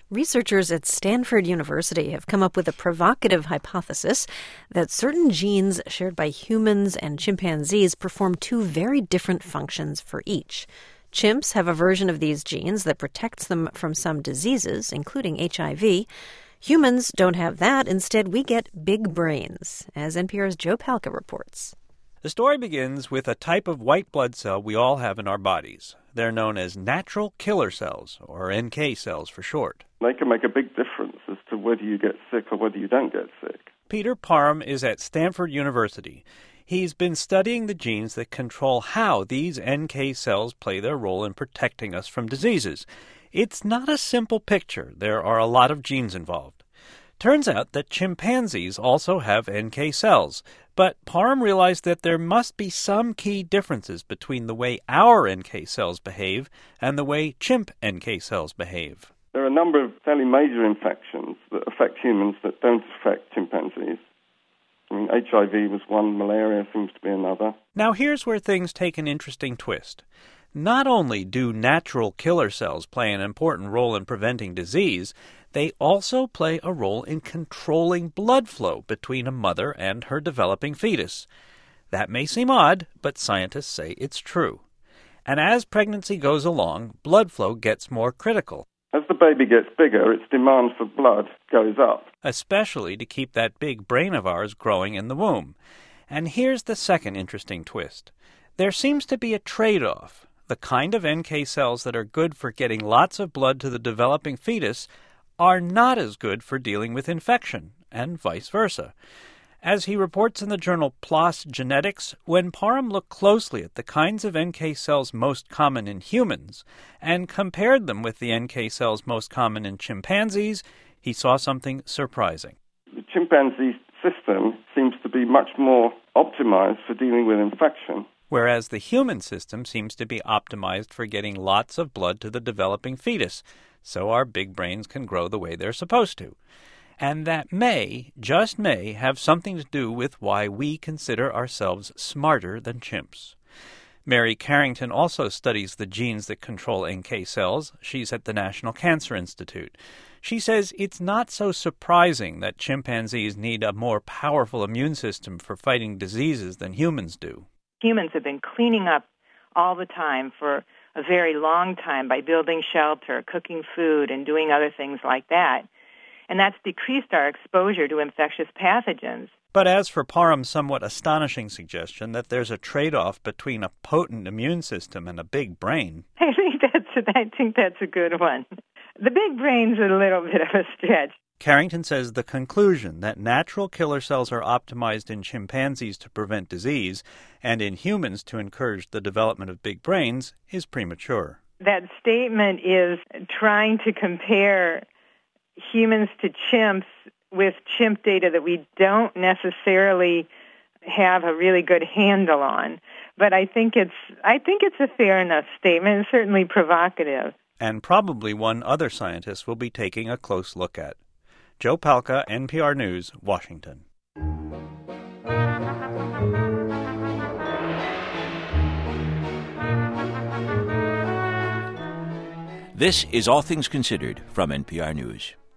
Researchers at Stanford University have come up with a provocative hypothesis that certain genes shared by humans and chimpanzees perform two very different functions for each. Chimps have a version of these genes that protects them from some diseases, including HIV. Humans don't have that. Instead, we get big brains, as NPR's Joe Palca reports. The story begins with a type of white blood cell we all have in our bodies. They're known as natural killer cells, or NK cells for short. They can make a big difference as to whether you get sick or whether you don't get sick. Peter Parham is at Stanford University. He's been studying the genes that control how these NK cells play their role in protecting us from diseases. It's not a simple picture. There are a lot of genes involved. Turns out that chimpanzees also have NK cells, but Parham realized that there must be some key differences between the way our NK cells behave and the way chimp NK cells behave. There are a number of fairly major infections that affect humans that don't affect chimpanzees. I mean, HIV was one, malaria seems to be another. Now here's where things take an interesting twist. Not only do natural killer cells play an important role in preventing disease, they also play a role in controlling blood flow between a mother and her developing fetus. That may seem odd, but scientists say it's true. And as pregnancy goes along, blood flow gets more critical. As the baby gets bigger, its demand for blood goes up. Especially to keep that big brain of ours growing in the womb. And here's the second interesting twist. There seems to be a trade-off. The kind of NK cells that are good for getting lots of blood to the developing fetus are not as good for dealing with infection, and vice versa. As he reports in the journal PLOS Genetics, when Parham looked closely at the kinds of NK cells most common in humans and compared them with the NK cells most common in chimpanzees, he saw something surprising. The chimpanzee system seems to be much more optimized for dealing with infection, whereas the human system seems to be optimized for getting lots of blood to the developing fetus, so our big brains can grow the way they're supposed to. And that may, just may, have something to do with why we consider ourselves smarter than chimps. Mary Carrington also studies the genes that control NK cells. She's at the National Cancer Institute. She says it's not so surprising that chimpanzees need a more powerful immune system for fighting diseases than humans do. Humans have been cleaning up all the time for a very long time by building shelter, cooking food, and doing other things like that. And that's decreased our exposure to infectious pathogens. But as for Parham's somewhat astonishing suggestion that there's a trade-off between a potent immune system and a big brain, I think that's a good one. The big brain's a little bit of a stretch. Carrington says the conclusion that natural killer cells are optimized in chimpanzees to prevent disease and in humans to encourage the development of big brains is premature. That statement is trying to compare humans to chimps with chimp data that we don't necessarily have a really good handle on. But I think it's a fair enough statement, and certainly provocative. And probably one other scientist will be taking a close look at. Joe Palca, NPR News, Washington. This is All Things Considered from NPR News.